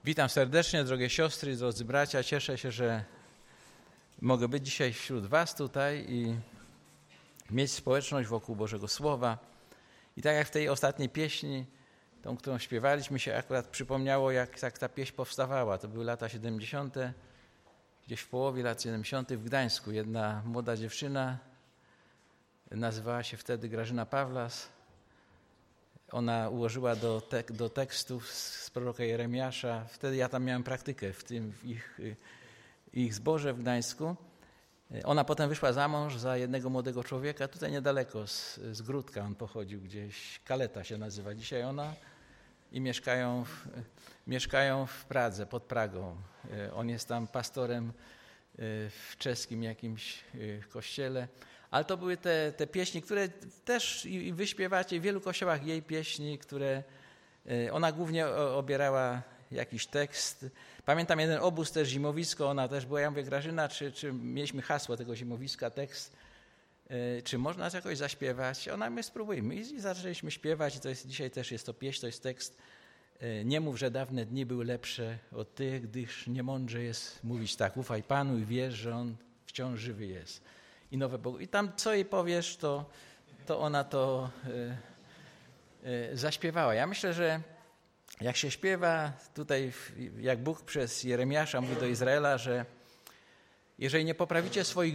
Witam serdecznie, drogie siostry, drodzy bracia. Cieszę się, że mogę być dzisiaj wśród was tutaj i mieć społeczność wokół Bożego Słowa. I tak jak w tej ostatniej pieśni, tą, którą śpiewaliśmy, się akurat przypomniało, jak ta pieśń powstawała. To były lata 70., gdzieś w połowie lat 70. w Gdańsku. Jedna młoda dziewczyna, nazywała się wtedy Grażyna Pawlas. Ona ułożyła do tekstów z proroka Jeremiasza. Wtedy ja tam miałem praktykę w ich zborze w Gdańsku. Ona potem wyszła za mąż za jednego młodego człowieka, tutaj niedaleko, z Gródka on pochodził gdzieś, Kaleta się nazywa dzisiaj ona i mieszkają w Pradze, pod Pragą. On jest tam pastorem w czeskim jakimś kościele. Ale to były te pieśni, które też i wy śpiewacie w wielu kościołach jej pieśni, które ona głównie obierała jakiś tekst. Pamiętam jeden obóz też, zimowisko, ona też była, ja mówię, Grażyna, czy mieliśmy hasło tego zimowiska, tekst, czy można jakoś zaśpiewać? Ona my spróbujmy i zaczęliśmy śpiewać i to jest, dzisiaj też jest to pieśń, to jest tekst. Nie mów, że dawne dni były lepsze od tych, gdyż niemądrze jest mówić tak, ufaj Panu i wierz, że On wciąż żywy jest. I tam co jej powiesz, to ona to zaśpiewała. Ja myślę, że jak się śpiewa tutaj, jak Bóg przez Jeremiasza mówi do Izraela, że jeżeli nie poprawicie swoich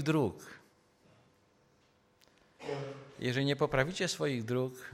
dróg,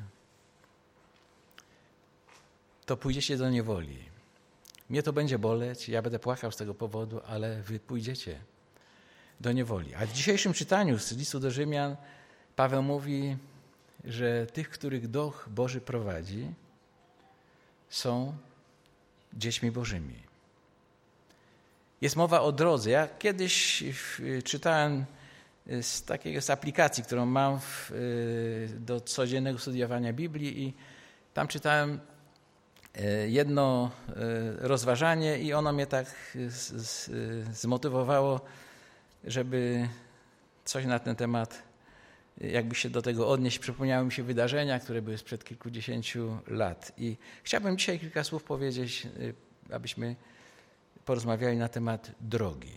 to pójdziecie do niewoli. Mnie to będzie boleć, ja będę płakał z tego powodu, ale wy pójdziecie do niewoli. A w dzisiejszym czytaniu z listu do Rzymian Paweł mówi, że tych, których Duch Boży prowadzi, są dziećmi Bożymi. Jest mowa o drodze. Ja kiedyś czytałem z aplikacji, którą mam do codziennego studiowania Biblii i tam czytałem jedno rozważanie i ono mnie tak zmotywowało, żeby coś na ten temat, jakby się do tego odnieść. Przypomniały mi się wydarzenia, które były sprzed kilkudziesięciu lat. I chciałbym dzisiaj kilka słów powiedzieć, abyśmy porozmawiali na temat drogi.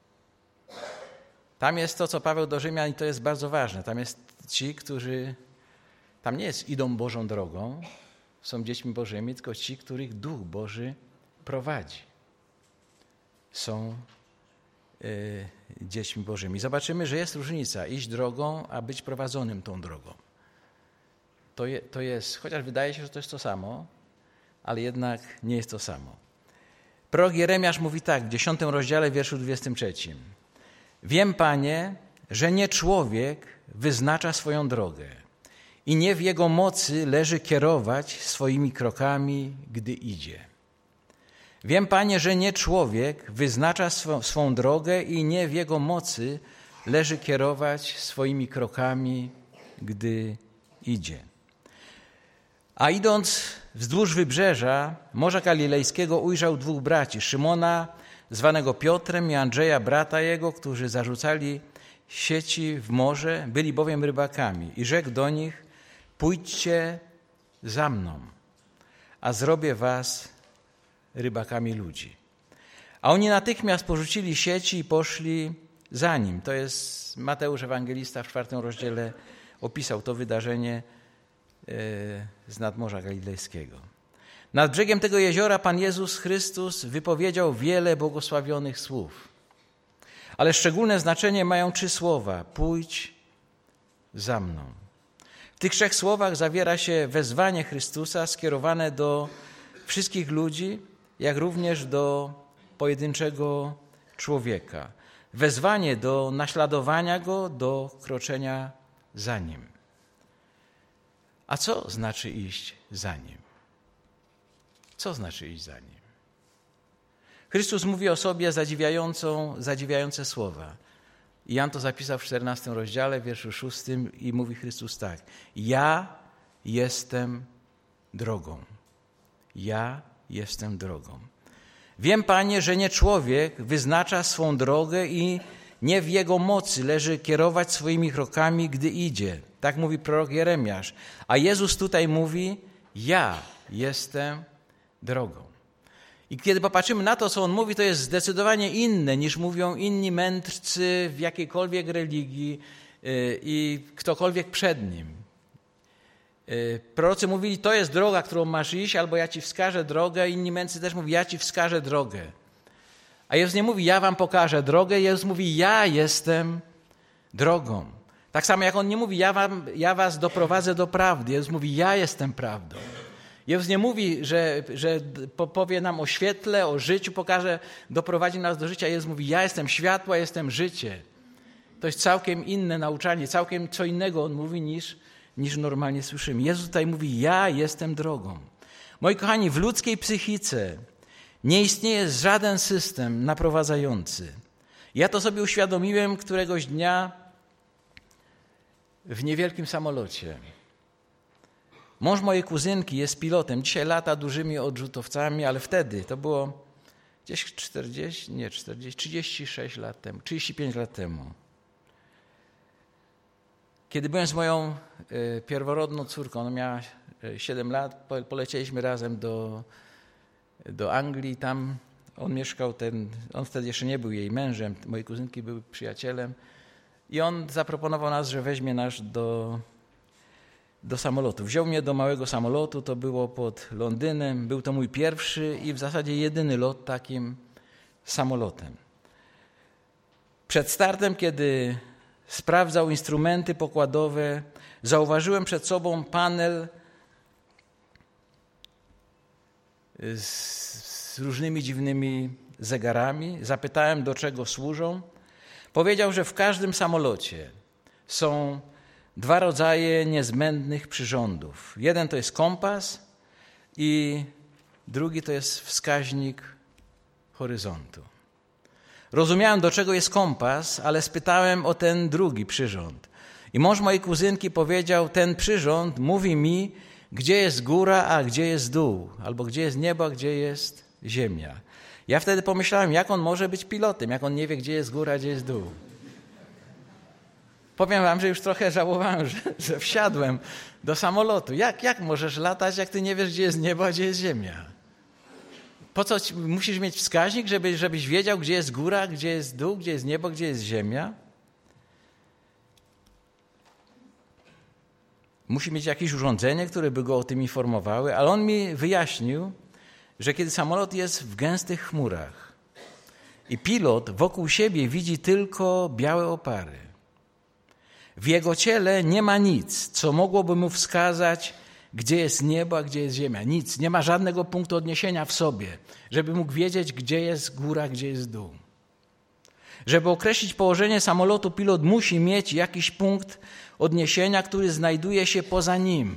Tam jest to, co Paweł do Rzymian, i to jest bardzo ważne. Tam jest ci, którzy, tam nie jest idą Bożą drogą, są dziećmi Bożymi, tylko ci, których Duch Boży prowadzi. Są dziećmi Bożymi. Zobaczymy, że jest różnica iść drogą, a być prowadzonym tą drogą. To jest, chociaż wydaje się, że to jest to samo, ale jednak nie jest to samo. Prorok Jeremiasz mówi tak w 10 rozdziale, wierszu 23. Wiem, Panie, że nie człowiek wyznacza swoją drogę i nie w jego mocy leży kierować swoimi krokami, gdy idzie. Wiem, Panie, że nie człowiek wyznacza swą drogę i nie w jego mocy leży kierować swoimi krokami, gdy idzie. A idąc wzdłuż wybrzeża Morza Galilejskiego ujrzał dwóch braci, Szymona, zwanego Piotrem, i Andrzeja, brata jego, którzy zarzucali sieci w morze, byli bowiem rybakami. I rzekł do nich, pójdźcie za mną, a zrobię was rybakami ludzi. A oni natychmiast porzucili sieci i poszli za nim. To jest Mateusz Ewangelista w 4 rozdziale opisał to wydarzenie z nadmorza galilejskiego. Nad brzegiem tego jeziora Pan Jezus Chrystus wypowiedział wiele błogosławionych słów. Ale szczególne znaczenie mają 3 słowa. Pójdź za mną. W tych 3 słowach zawiera się wezwanie Chrystusa skierowane do wszystkich ludzi, jak również do pojedynczego człowieka. Wezwanie do naśladowania Go, do kroczenia za Nim. A co znaczy iść za Nim? Co znaczy iść za Nim? Chrystus mówi o sobie zadziwiające słowa. I Jan to zapisał w 14 rozdziale, wierszu 6 i mówi Chrystus tak. Ja jestem drogą. Ja jestem drogą. Wiem, Panie, że nie człowiek wyznacza swą drogę i nie w jego mocy leży kierować swoimi krokami, gdy idzie. Tak mówi prorok Jeremiasz. A Jezus tutaj mówi, ja jestem drogą. I kiedy popatrzymy na to, co on mówi, to jest zdecydowanie inne, niż mówią inni mędrcy w jakiejkolwiek religii i ktokolwiek przed nim. Prorocy mówili, to jest droga, którą masz iść, albo ja ci wskażę drogę. Inni mędrcy też mówią, ja ci wskażę drogę. A Jezus nie mówi, ja wam pokażę drogę. Jezus mówi, ja jestem drogą. Tak samo jak on nie mówi, ja was doprowadzę do prawdy. Jezus mówi, ja jestem prawdą. Jezus nie mówi, że powie nam o świetle, o życiu, doprowadzi nas do życia. Jezus mówi, ja jestem światło, ja jestem życie. To jest całkiem inne nauczanie, całkiem co innego on mówi niż normalnie słyszymy. Jezus tutaj mówi, ja jestem drogą. Moi kochani, w ludzkiej psychice nie istnieje żaden system naprowadzający. Ja to sobie uświadomiłem któregoś dnia w niewielkim samolocie. Mąż mojej kuzynki jest pilotem. Dzisiaj lata dużymi odrzutowcami, ale wtedy to było gdzieś 36 lat temu, 35 lat temu. Kiedy byłem z moją pierworodną córką, ona miała 7 lat, polecieliśmy razem do Anglii. Tam on mieszkał, on wtedy jeszcze nie był jej mężem, mojej kuzynki był przyjacielem. I on zaproponował nas, że weźmie nas do samolotu. Wziął mnie do małego samolotu, to było pod Londynem. Był to mój pierwszy i w zasadzie jedyny lot takim samolotem. Przed startem, kiedy sprawdzał instrumenty pokładowe, zauważyłem przed sobą panel z różnymi dziwnymi zegarami. Zapytałem, do czego służą. Powiedział, że w każdym samolocie są 2 rodzaje niezbędnych przyrządów. Jeden to jest kompas i drugi to jest wskaźnik horyzontu. Rozumiałem, do czego jest kompas, ale spytałem o ten drugi przyrząd. I mąż mojej kuzynki powiedział, ten przyrząd mówi mi, gdzie jest góra, a gdzie jest dół, albo gdzie jest niebo, a gdzie jest ziemia. Ja wtedy pomyślałem, jak on może być pilotem, jak on nie wie, gdzie jest góra, a gdzie jest dół. Powiem wam, że już trochę żałowałem, że wsiadłem do samolotu. Jak możesz latać, jak ty nie wiesz, gdzie jest niebo, a gdzie jest ziemia? Po co musisz mieć wskaźnik, żebyś wiedział, gdzie jest góra, gdzie jest dół, gdzie jest niebo, gdzie jest ziemia? Musi mieć jakieś urządzenie, które by go o tym informowały, ale on mi wyjaśnił, że kiedy samolot jest w gęstych chmurach i pilot wokół siebie widzi tylko białe opary, w jego ciele nie ma nic, co mogłoby mu wskazać, gdzie jest niebo, a gdzie jest ziemia. Nic, nie ma żadnego punktu odniesienia w sobie, żeby mógł wiedzieć, gdzie jest góra, gdzie jest dół. Żeby określić położenie samolotu, pilot musi mieć jakiś punkt odniesienia, który znajduje się poza nim.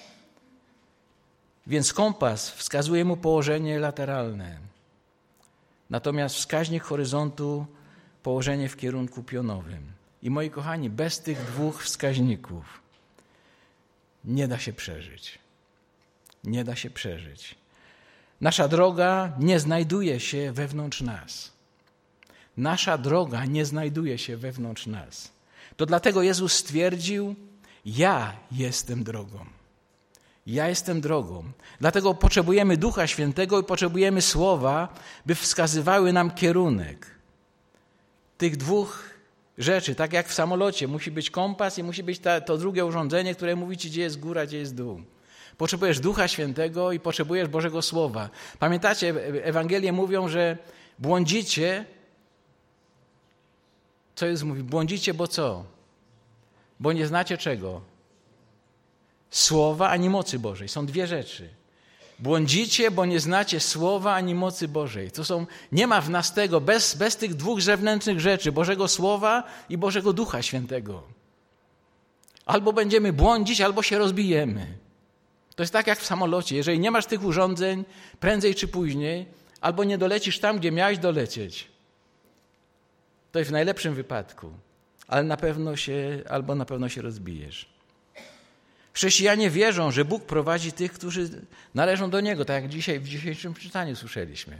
Więc kompas wskazuje mu położenie lateralne. Natomiast wskaźnik horyzontu położenie w kierunku pionowym. I moi kochani, bez tych 2 wskaźników nie da się przeżyć. Nie da się przeżyć. Nasza droga nie znajduje się wewnątrz nas. Nasza droga nie znajduje się wewnątrz nas. To dlatego Jezus stwierdził, ja jestem drogą. Ja jestem drogą. Dlatego potrzebujemy Ducha Świętego i potrzebujemy Słowa, by wskazywały nam kierunek. Tych 2 rzeczy, tak jak w samolocie, musi być kompas i musi być to drugie urządzenie, które mówi ci, gdzie jest góra, gdzie jest dół. Potrzebujesz Ducha Świętego i potrzebujesz Bożego Słowa. Pamiętacie, Ewangelie mówią, że błądzicie. Co Jezus mówi? Błądzicie, bo co? Bo nie znacie czego? Słowa ani mocy Bożej. Są 2 rzeczy. Błądzicie, bo nie znacie Słowa ani mocy Bożej. Nie ma w nas tego, bez tych 2 zewnętrznych rzeczy, Bożego Słowa i Bożego Ducha Świętego. Albo będziemy błądzić, albo się rozbijemy. To jest tak jak w samolocie. Jeżeli nie masz tych urządzeń, prędzej czy później, albo nie dolecisz tam, gdzie miałeś dolecieć. To jest w najlepszym wypadku, ale na pewno się rozbijesz. Chrześcijanie wierzą, że Bóg prowadzi tych, którzy należą do Niego, tak jak dzisiaj w dzisiejszym czytaniu słyszeliśmy.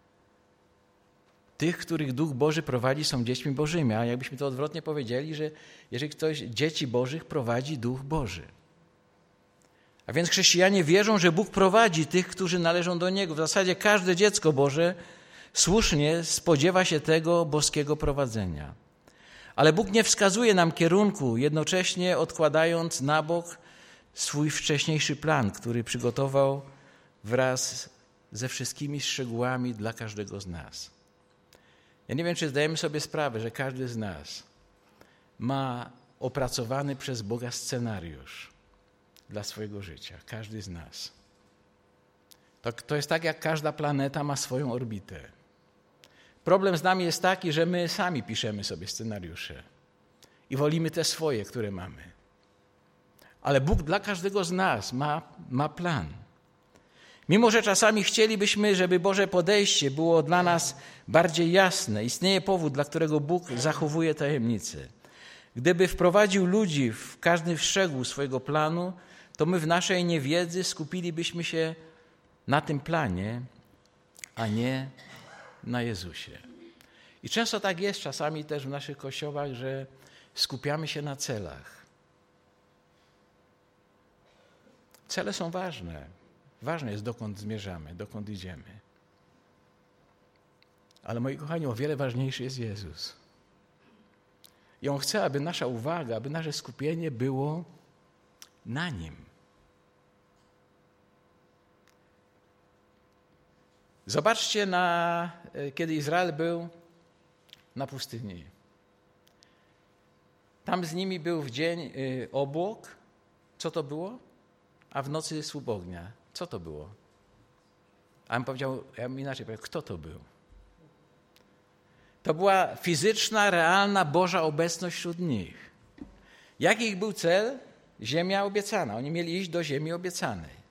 Tych, których Duch Boży prowadzi, są dziećmi Bożymi, a jakbyśmy to odwrotnie powiedzieli, że jeżeli dzieci Bożych prowadzi Duch Boży. A A więc chrześcijanie wierzą, że Bóg prowadzi tych, którzy należą do Niego. W zasadzie każde dziecko Boże słusznie spodziewa się tego boskiego prowadzenia. Ale Bóg nie wskazuje nam kierunku, jednocześnie odkładając na bok swój wcześniejszy plan, który przygotował wraz ze wszystkimi szczegółami dla każdego z nas. Ja nie wiem, czy zdajemy sobie sprawę, że każdy z nas ma opracowany przez Boga scenariusz dla swojego życia. Każdy z nas. To jest tak, jak każda planeta ma swoją orbitę. Problem z nami jest taki, że my sami piszemy sobie scenariusze i wolimy te swoje, które mamy. Ale Bóg dla każdego z nas ma plan. Mimo że czasami chcielibyśmy, żeby Boże podejście było dla nas bardziej jasne, istnieje powód, dla którego Bóg zachowuje tajemnicę. Gdyby wprowadził ludzi w każdy szczegół swojego planu, to my w naszej niewiedzy skupilibyśmy się na tym planie, a nie na Jezusie. I często tak jest czasami też w naszych kościołach, że skupiamy się na celach. Cele są ważne. Ważne jest, dokąd zmierzamy, dokąd idziemy. Ale moi kochani, o wiele ważniejszy jest Jezus. I On chce, aby nasza uwaga, aby nasze skupienie było na Nim. Zobaczcie, kiedy Izrael był na pustyni. Tam z nimi był w dzień obłok. Co to było? A w nocy słup ognia. Co to było? A ja bym inaczej powiedział, kto to był? To była fizyczna, realna Boża obecność wśród nich. Jaki ich był cel? Ziemia obiecana. Oni mieli iść do ziemi obiecanej.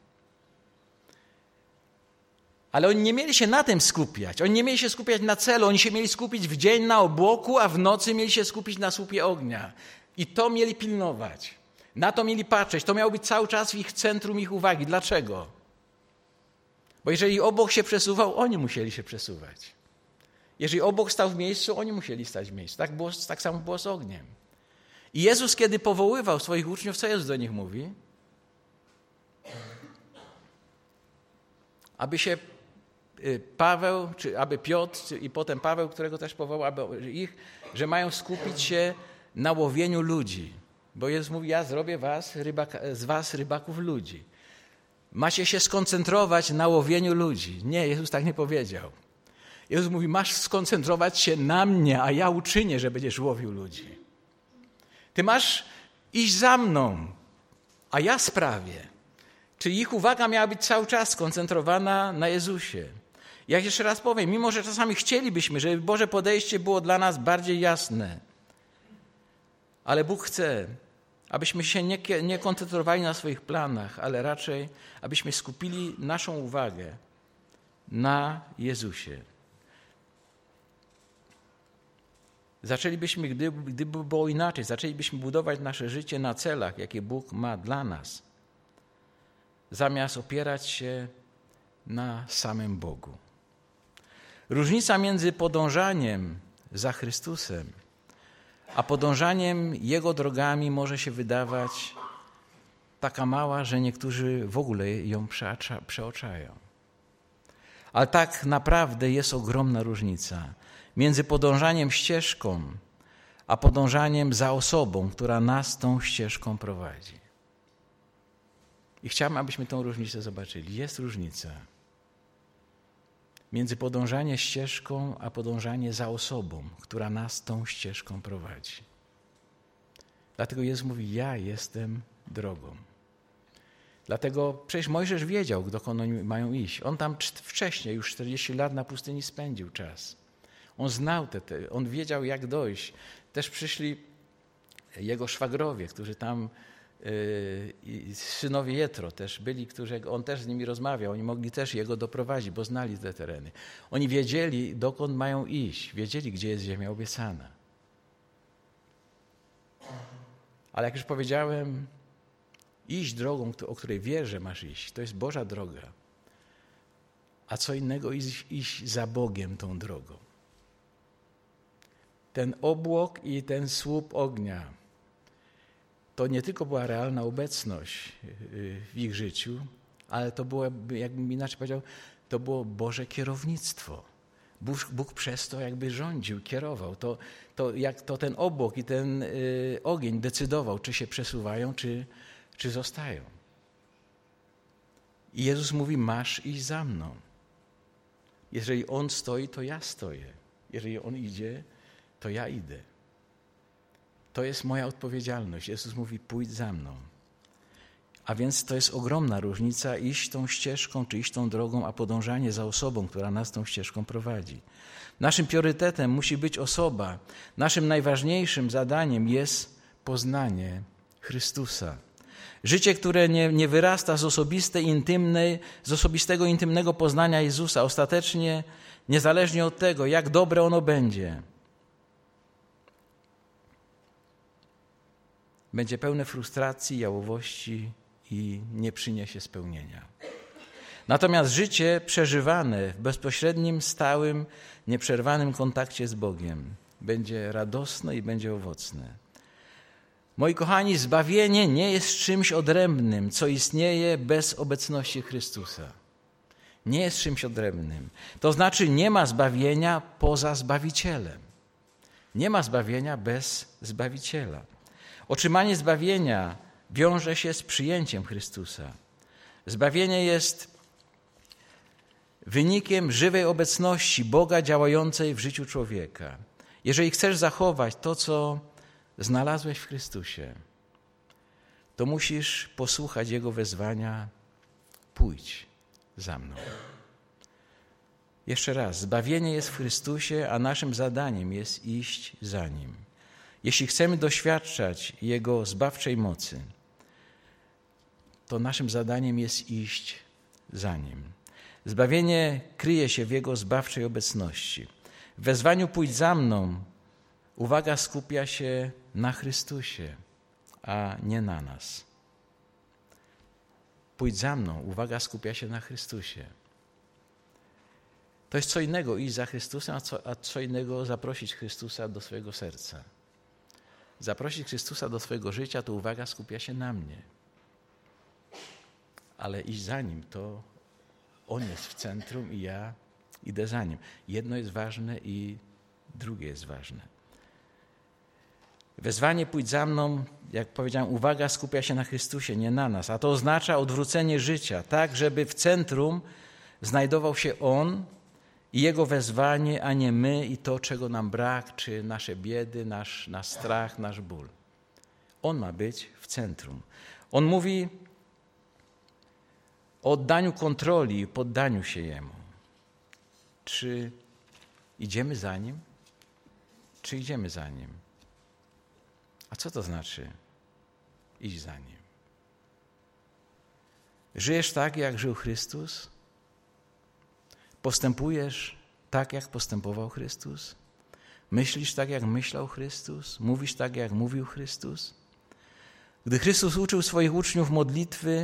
Ale oni nie mieli się na tym skupiać. Oni nie mieli się skupiać na celu. Oni się mieli skupić w dzień na obłoku, a w nocy mieli się skupić na słupie ognia. I to mieli pilnować. Na to mieli patrzeć. To miało być cały czas w ich centrum ich uwagi. Dlaczego? Bo jeżeli obłok się przesuwał, oni musieli się przesuwać. Jeżeli obłok stał w miejscu, oni musieli stać w miejscu. Tak samo było z ogniem. I Jezus, kiedy powoływał swoich uczniów, co Jezus do nich mówi? Aby się Paweł, czy aby Piotr i potem Paweł, którego też powołał, aby ich, że mają skupić się na łowieniu ludzi. Bo Jezus mówi, ja zrobię z was rybaków ludzi. Macie się skoncentrować na łowieniu ludzi. Nie, Jezus tak nie powiedział. Jezus mówi, masz skoncentrować się na mnie, a ja uczynię, że będziesz łowił ludzi. Ty masz iść za mną, a ja sprawię. Czyli ich uwaga miała być cały czas skoncentrowana na Jezusie. Jak jeszcze raz powiem, mimo że czasami chcielibyśmy, żeby Boże podejście było dla nas bardziej jasne, ale Bóg chce, abyśmy się nie koncentrowali na swoich planach, ale raczej, abyśmy skupili naszą uwagę na Jezusie. Zaczęlibyśmy, gdyby było inaczej, zaczęlibyśmy budować nasze życie na celach, jakie Bóg ma dla nas, zamiast opierać się na samym Bogu. Różnica między podążaniem za Chrystusem a podążaniem Jego drogami może się wydawać taka mała, że niektórzy w ogóle ją przeoczają. Ale tak naprawdę jest ogromna różnica między podążaniem ścieżką, a podążaniem za osobą, która nas tą ścieżką prowadzi. I chciałbym, abyśmy tą różnicę zobaczyli. Jest różnica między podążaniem ścieżką, a podążanie za osobą, która nas tą ścieżką prowadzi. Dlatego Jezus mówi, ja jestem drogą. Dlatego przecież Mojżesz wiedział, dokąd oni mają iść. On tam wcześniej, już 40 lat na pustyni spędził czas. On znał on wiedział, jak dojść. Też przyszli jego szwagrowie, którzy tam, synowie Jetro też byli, on też z nimi rozmawiał. Oni mogli też jego doprowadzić, bo znali te tereny. Oni wiedzieli, dokąd mają iść. Wiedzieli, gdzie jest ziemia obiecana. Ale jak już powiedziałem, iść drogą, o której wiesz, że masz iść, to jest Boża droga. A co innego iść za Bogiem tą drogą. Ten obłok i ten słup ognia to nie tylko była realna obecność w ich życiu, ale to było, jakbym inaczej powiedział, to było Boże kierownictwo. Bóg przez to jakby rządził, kierował. To ten obłok i ten ogień decydował, czy się przesuwają, czy zostają. I Jezus mówi, masz iść za mną. Jeżeli On stoi, to ja stoję. Jeżeli On idzie, to ja idę. To jest moja odpowiedzialność. Jezus mówi, pójdź za mną. A więc to jest ogromna różnica iść tą ścieżką, czy iść tą drogą, a podążanie za osobą, która nas tą ścieżką prowadzi. Naszym priorytetem musi być osoba. Naszym najważniejszym zadaniem jest poznanie Chrystusa. Życie, które nie wyrasta z osobistego, intymnego poznania Jezusa, ostatecznie, niezależnie od tego, jak dobre ono będzie pełne frustracji, jałowości i nie przyniesie spełnienia. Natomiast życie przeżywane w bezpośrednim, stałym, nieprzerwanym kontakcie z Bogiem będzie radosne i będzie owocne. Moi kochani, zbawienie nie jest czymś odrębnym, co istnieje bez obecności Chrystusa. Nie jest czymś odrębnym. To znaczy nie ma zbawienia poza Zbawicielem. Nie ma zbawienia bez Zbawiciela. Otrzymanie zbawienia wiąże się z przyjęciem Chrystusa. Zbawienie jest wynikiem żywej obecności Boga działającej w życiu człowieka. Jeżeli chcesz zachować to, co znalazłeś w Chrystusie, to musisz posłuchać Jego wezwania: pójdź za mną. Jeszcze raz, zbawienie jest w Chrystusie, a naszym zadaniem jest iść za Nim. Jeśli chcemy doświadczać Jego zbawczej mocy, to naszym zadaniem jest iść za Nim. Zbawienie kryje się w Jego zbawczej obecności. W wezwaniu pójdź za mną uwaga skupia się na Chrystusie, a nie na nas. Pójdź za mną, uwaga skupia się na Chrystusie. To jest co innego iść za Chrystusem, a co innego zaprosić Chrystusa do swojego serca. Zaprosić Chrystusa do swojego życia, to uwaga skupia się na mnie. Ale iść za Nim, to On jest w centrum i ja idę za Nim. Jedno jest ważne i drugie jest ważne. Wezwanie pójdź za mną, jak powiedziałem, uwaga skupia się na Chrystusie, nie na nas. A to oznacza odwrócenie życia, tak żeby w centrum znajdował się On i Jego wezwanie, a nie my i to, czego nam brak, czy nasze biedy, nasz strach, nasz ból. On ma być w centrum. On mówi o oddaniu kontroli i poddaniu się Jemu. Czy idziemy za Nim? Czy idziemy za Nim? A co to znaczy iść za Nim? Żyjesz tak, jak żył Chrystus? Postępujesz tak, jak postępował Chrystus? Myślisz tak, jak myślał Chrystus? Mówisz tak, jak mówił Chrystus? Gdy Chrystus uczył swoich uczniów modlitwy,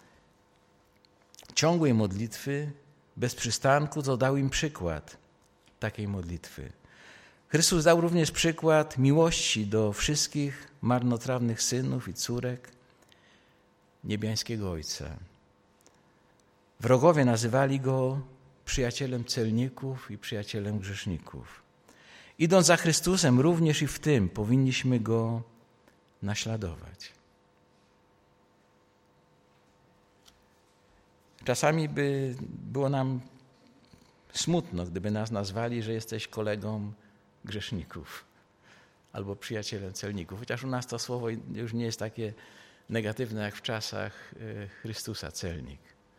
ciągłej modlitwy, bez przystanku, to dał im przykład takiej modlitwy. Chrystus dał również przykład miłości do wszystkich marnotrawnych synów i córek niebiańskiego Ojca. Wrogowie nazywali Go przyjacielem celników i przyjacielem grzeszników. Idąc za Chrystusem, również i w tym powinniśmy Go naśladować. Czasami by było nam smutno, gdyby nas nazwali, że jesteś kolegą grzeszników albo przyjacielem celników. Chociaż u nas to słowo już nie jest takie negatywne jak w czasach Chrystusa, celnik.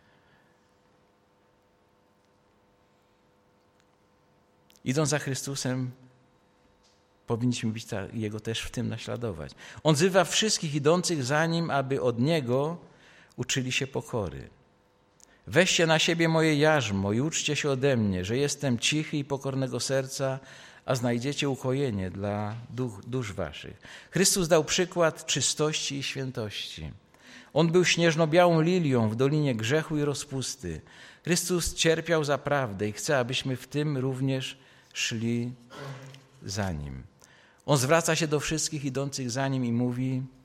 Idąc za Chrystusem, powinniśmy być Jego też w tym naśladować. On wzywa wszystkich idących za Nim, aby od Niego uczyli się pokory. Weźcie na siebie moje jarzmo i uczcie się ode mnie, że jestem cichy i pokornego serca, a znajdziecie ukojenie dla dusz waszych. Chrystus dał przykład czystości i świętości. On był śnieżno-białą lilią w dolinie grzechu i rozpusty. Chrystus cierpiał za prawdę i chce, abyśmy w tym również szli za Nim. On zwraca się do wszystkich idących za Nim i mówi: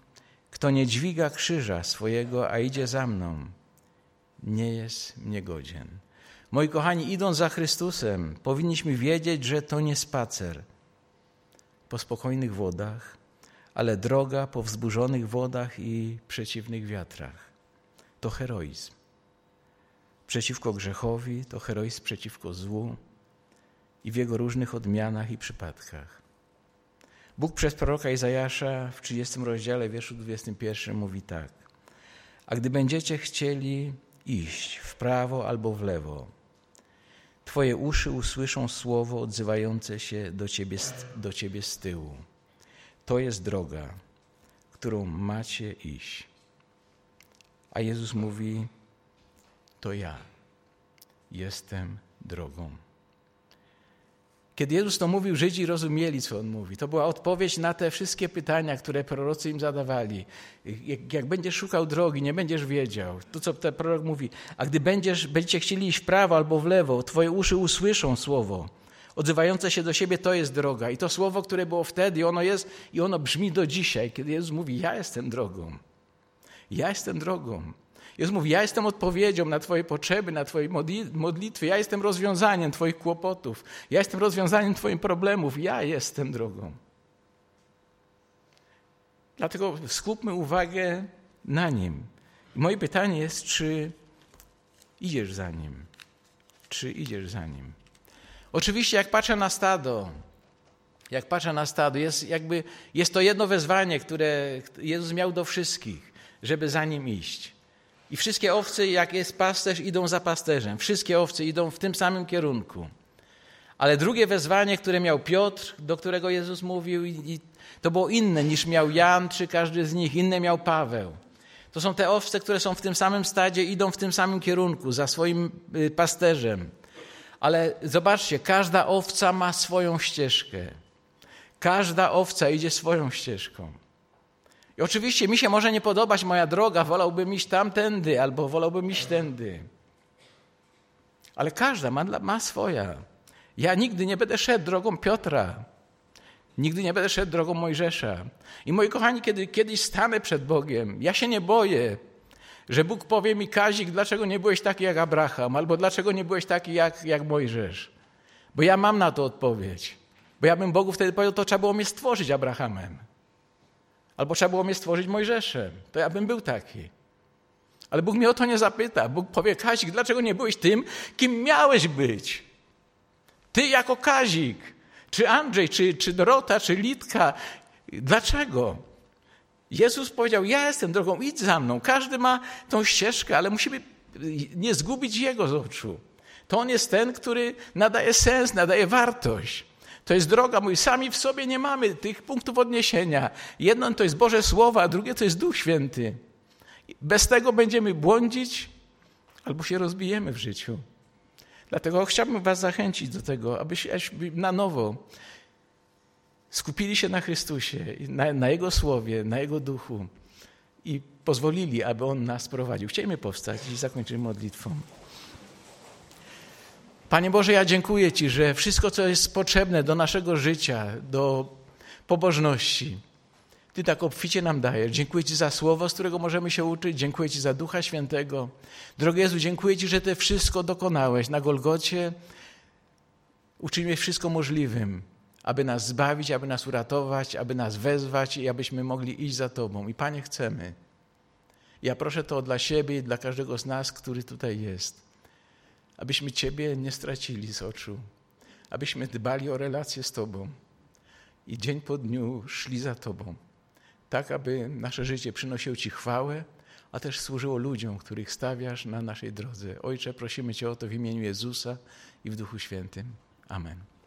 Kto nie dźwiga krzyża swojego, a idzie za mną, nie jest mnie godzien. Moi kochani, idąc za Chrystusem, powinniśmy wiedzieć, że to nie spacer po spokojnych wodach, ale droga po wzburzonych wodach i przeciwnych wiatrach. To heroizm. Przeciwko grzechowi, to heroizm przeciwko złu i w jego różnych odmianach i przypadkach. Bóg przez proroka Izajasza w 30 rozdziale, wierszu 21 mówi tak. A gdy będziecie chcieli iść w prawo albo w lewo, Twoje uszy usłyszą słowo odzywające się do ciebie z tyłu. To jest droga, którą macie iść. A Jezus mówi, to ja jestem drogą. Kiedy Jezus to mówił, Żydzi rozumieli, co On mówi. To była odpowiedź na te wszystkie pytania, które prorocy im zadawali. Jak będziesz szukał drogi, nie będziesz wiedział. To, co ten prorok mówi. A gdy będziecie chcieli iść w prawo albo w lewo, twoje uszy usłyszą słowo odzywające się do siebie, to jest droga. I to słowo, które było wtedy, ono jest i ono brzmi do dzisiaj, kiedy Jezus mówi, ja jestem drogą. Ja jestem drogą. Jezus mówi, ja jestem odpowiedzią na twoje potrzeby, na twoje modlitwy. Ja jestem rozwiązaniem twoich kłopotów. Ja jestem rozwiązaniem twoich problemów. Ja jestem drogą. Dlatego skupmy uwagę na Nim. I moje pytanie jest, czy idziesz za Nim? Czy idziesz za Nim? Oczywiście, jak patrzę na stado, jest to jedno wezwanie, które Jezus miał do wszystkich, żeby za Nim iść. I wszystkie owce, jak jest pasterz, idą za pasterzem. Wszystkie owce idą w tym samym kierunku. Ale drugie wezwanie, które miał Piotr, do którego Jezus mówił, i to było inne niż miał Jan, czy każdy z nich. Inne miał Paweł. To są te owce, które są w tym samym stadzie, idą w tym samym kierunku, za swoim pasterzem. Ale zobaczcie, każda owca ma swoją ścieżkę. Każda owca idzie swoją ścieżką. I oczywiście mi się może nie podobać moja droga, wolałbym iść tamtędy, albo wolałbym iść tędy. Ale każda ma swoja. Ja nigdy nie będę szedł drogą Piotra. Nigdy nie będę szedł drogą Mojżesza. I moi kochani, kiedy kiedyś stanę przed Bogiem, ja się nie boję, że Bóg powie mi, Kazik, dlaczego nie byłeś taki jak Abraham, albo dlaczego nie byłeś taki jak Mojżesz. Bo ja mam na to odpowiedź. Bo ja bym Bogu wtedy powiedział, to trzeba było mnie stworzyć Abrahamem. Albo trzeba było mnie stworzyć Mojżeszem. To ja bym był taki. Ale Bóg mnie o to nie zapyta. Bóg powie, Kazik, dlaczego nie byłeś tym, kim miałeś być? Ty jako Kazik, czy Andrzej, czy Dorota, czy Litka. Dlaczego? Jezus powiedział, ja jestem drogą, idź za mną. Każdy ma tą ścieżkę, ale musimy nie zgubić Jego z oczu. To On jest ten, który nadaje sens, nadaje wartość. To jest droga, sami w sobie nie mamy tych punktów odniesienia. Jedno to jest Boże Słowo, a drugie to jest Duch Święty. Bez tego będziemy błądzić albo się rozbijemy w życiu. Dlatego chciałbym was zachęcić do tego, abyśmy na nowo skupili się na Chrystusie, na Jego Słowie, na Jego Duchu i pozwolili, aby On nas prowadził. Chcielibyśmy powstać i zakończymy modlitwą. Panie Boże, ja dziękuję Ci, że wszystko, co jest potrzebne do naszego życia, do pobożności, Ty tak obficie nam dajesz. Dziękuję Ci za Słowo, z którego możemy się uczyć. Dziękuję Ci za Ducha Świętego. Drogi Jezu, dziękuję Ci, że Ty wszystko dokonałeś na Golgocie. Uczyniłeś wszystko możliwym, aby nas zbawić, aby nas uratować, aby nas wezwać i abyśmy mogli iść za Tobą. I Panie, chcemy. Ja proszę to dla siebie i dla każdego z nas, który tutaj jest. Abyśmy Ciebie nie stracili z oczu. Abyśmy dbali o relacje z Tobą i dzień po dniu szli za Tobą. Tak, aby nasze życie przynosiło Ci chwałę, a też służyło ludziom, których stawiasz na naszej drodze. Ojcze, prosimy Cię o to w imieniu Jezusa i w Duchu Świętym. Amen.